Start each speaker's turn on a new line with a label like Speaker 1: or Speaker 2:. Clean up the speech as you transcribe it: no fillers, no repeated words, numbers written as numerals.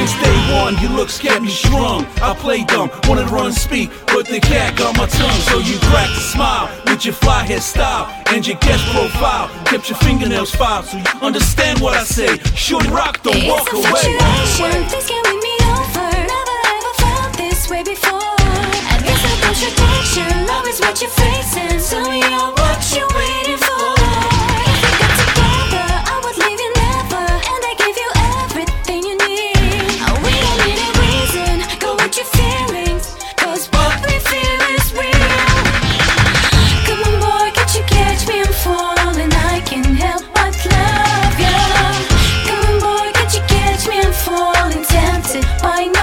Speaker 1: Since day one, your looks kept me strung. I played dumb, wanted to run and speak, but the cat got my tongue. So you cracked a smile with your fly hairstyle and your guest profile. Kept your fingernails filed, so you understand what I say. Shorty rock, don't walk away.
Speaker 2: This can win me over. Never ever felt this way before. I guess a contradiction. Love is what you're facing. Tell me what you're waiting for. If we got together, I would leave you never, and I give you everything you need. We don't need a reason. Go with your feelings, 'cause what we feel is real. Come on, boy, can't you catch me? I'm falling. I can't help but love you. Come on, boy, can't you catch me? I'm falling, tempted by